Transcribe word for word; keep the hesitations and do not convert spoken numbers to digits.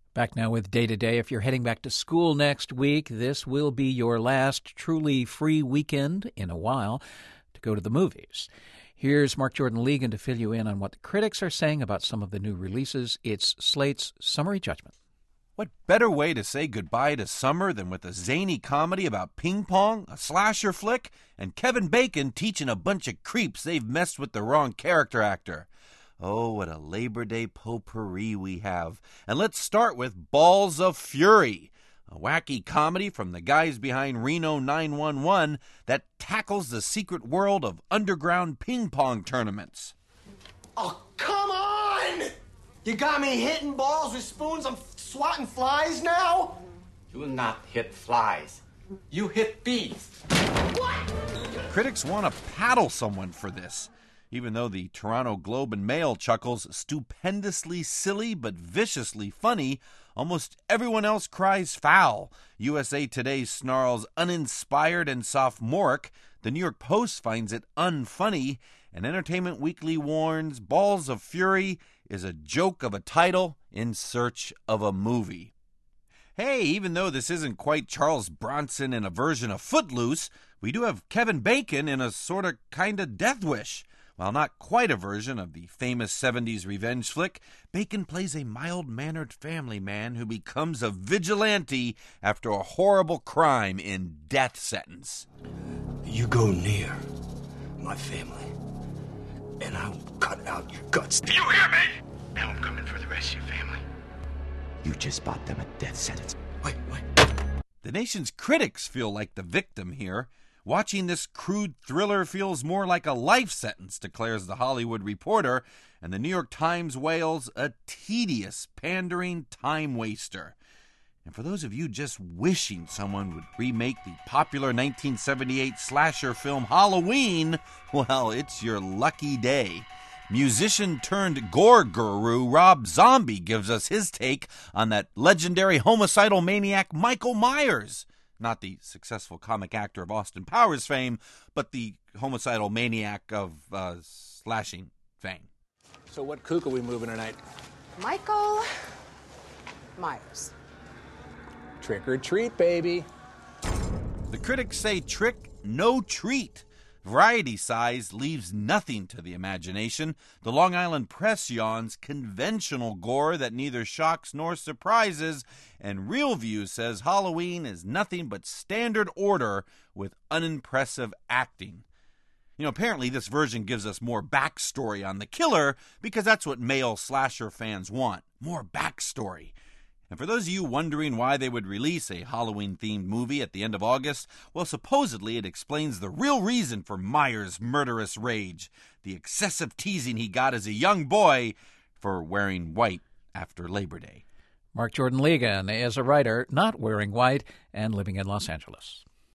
Back now with Day to Day. If you're heading back to school next week, this will be your last truly free weekend in a while to go to the movies. Here's Mark Jordan Legan to fill you in on what the critics are saying about some of the new releases. It's Slate's Summary Judgment. What better way to say goodbye to summer than with a zany comedy about ping pong, a slasher flick, and Kevin Bacon teaching a bunch of creeps they've messed with the wrong character actor. Oh, what a Labor Day potpourri we have. And let's start with Balls of Fury, a wacky comedy from the guys behind Reno nine one one that tackles the secret world of underground ping pong tournaments. Oh, come on! You got me hitting balls with spoons? I'm swatting flies now? You will not hit flies. You hit bees. What? Critics want to paddle someone for this. Even though the Toronto Globe and Mail chuckles stupendously silly but viciously funny, almost everyone else cries foul. U S A Today snarls uninspired and sophomoric. The New York Post finds it unfunny. And Entertainment Weekly warns Balls of Fury is a joke of a title in search of a movie. Hey, even though this isn't quite Charles Bronson in a version of Footloose, we do have Kevin Bacon in a sort of kind of Death Wish. While not quite a version of the famous seventies revenge flick, Bacon plays a mild-mannered family man who becomes a vigilante after a horrible crime in death sentence. You go near my family, and I will cut out your guts. Do you hear me? Now I'm coming for the rest of your family. You just bought them a death sentence. Wait, wait. The nation's critics feel like the victim here. Watching this crude thriller feels more like a life sentence, declares The Hollywood Reporter, and the New York Times wails a tedious, pandering time waster. And for those of you just wishing someone would remake the popular nineteen seventy-eight slasher film Halloween, well, it's your lucky day. Musician-turned-gore guru Rob Zombie gives us his take on that legendary homicidal maniac Michael Myers. Not the successful comic actor of Austin Powers fame, but the homicidal maniac of uh, slashing fame. So what kook are we moving tonight? Michael Myers. Trick or treat, baby. The critics say trick, no treat. Variety size leaves nothing to the imagination. The Long Island Press yawns conventional gore that neither shocks nor surprises. And Real View says Halloween is nothing but standard order with unimpressive acting. You know, apparently this version gives us more backstory on the killer because that's what male slasher fans want. More backstory. And for those of you wondering why they would release a Halloween-themed movie at the end of August, well, supposedly it explains the real reason for Myers' murderous rage, the excessive teasing he got as a young boy for wearing white after Labor Day. Mark Jordan Legan is a writer not wearing white and living in Los Angeles.